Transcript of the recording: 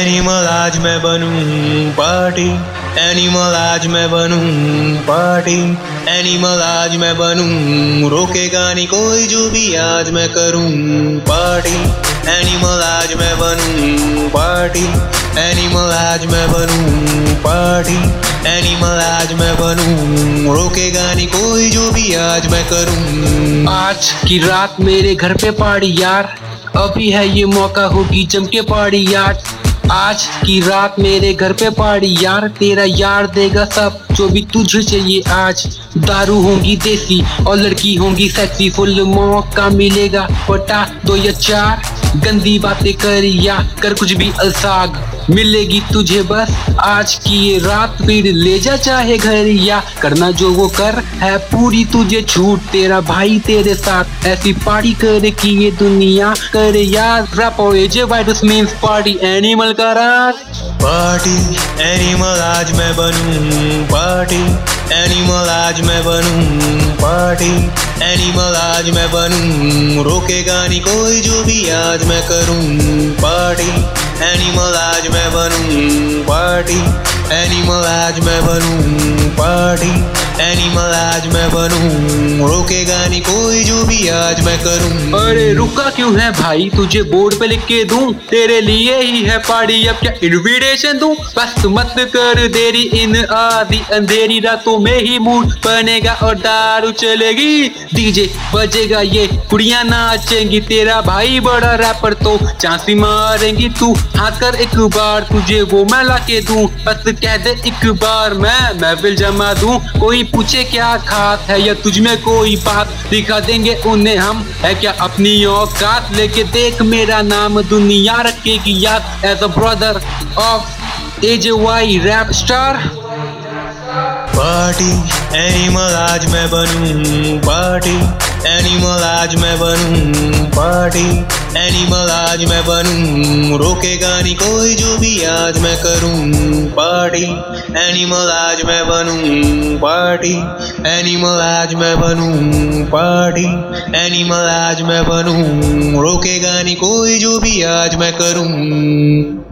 Animal आज मैं बनूं party, animal आज मैं बनूं पार्टी, एनिमल आज मैं बनूं, रोकेगा नहीं कोई जो भी आज मैं करूं पार्टी, एनिमल आज मैं बनूं पार्टी, एनिमल आज मैं बनूं पार्टी, एनिमल आज मैं बनूं, रोकेगा नहीं कोई जो भी आज मैं करूं। आज की रात मेरे घर पे पार्टी यार, अभी है ये मौका, होगी जमके पार्टी यार। आज की रात मेरे घर पे पार्टी यार, तेरा यार देगा सब जो भी तुझे चाहिए आज। दारू होंगी देसी और लड़की होंगी सेक्सी, फुल मौका मिलेगा, पटा 2 या 4, गंदी बातें कर या कर कुछ भी अलसाग, मिलेगी तुझे बस आज की ये रात, फिर ले जा चाहे घर या करना जो वो कर, है पूरी तुझे छूट, तेरा भाई तेरे साथ ऐसी पार्टी करे कि ये दुनिया करे यार। रैपर एजे वाइडस मींस पार्टी एनिमल का रात। पार्टी एनिमल आज मैं बनूं पार्टी, एनिमल आज मैं बनूं पार्टी, एनिमल आज मैं बनूं, रोकेगा नहीं कोई जो भी आज मैं करूं पार्टी, एनिमल आज मैं बनूं पार्टी, एनिमल आज मैं बनूं पार्टी, एनिमल आज मैं बनूं, रोकेगा नहीं कोई जो भी आज मैं करूं। अरे रुका क्यों है भाई, तुझे बोर्ड पे लिख के दूं, तेरे लिए ही है पार्टी, अब क्या इनविटेशन दूं, बस मत कर देरी, इन आधी अंधेरी रातों में ही मूड बनेगा और दारू चलेगी, डीजे बजेगा, ये कुड़ियां नाचेंगी, तेरा भाई बड़ा रैपर तो चांसी मारेंगी, तू हाथ कर एक बार, तुझे वो मैं ला के दूं, बस कह दे एक बार मैं महफिल जमा दूं, कोई पूछे क्या खास है या तुझ में कोई बात, दिखा देंगे उन्हें हम है क्या अपनी औकात, लेके देख मेरा नाम दुनिया रखेगी याद, as a brother of AJY rap star. Party animal आज मैं बनूं पार्टी, एनिमल आज मैं बनूं पार्टी, एनिमल आज मैं बनूं, रोकेगा नहीं कोई जो भी आज मैं करूं पार्टी, एनिमल आज मैं बनूं पार्टी, एनिमल आज मैं बनूं पार्टी, एनिमल आज मैं बनूं, रोकेगा नहीं कोई जो भी आज मैं करूं।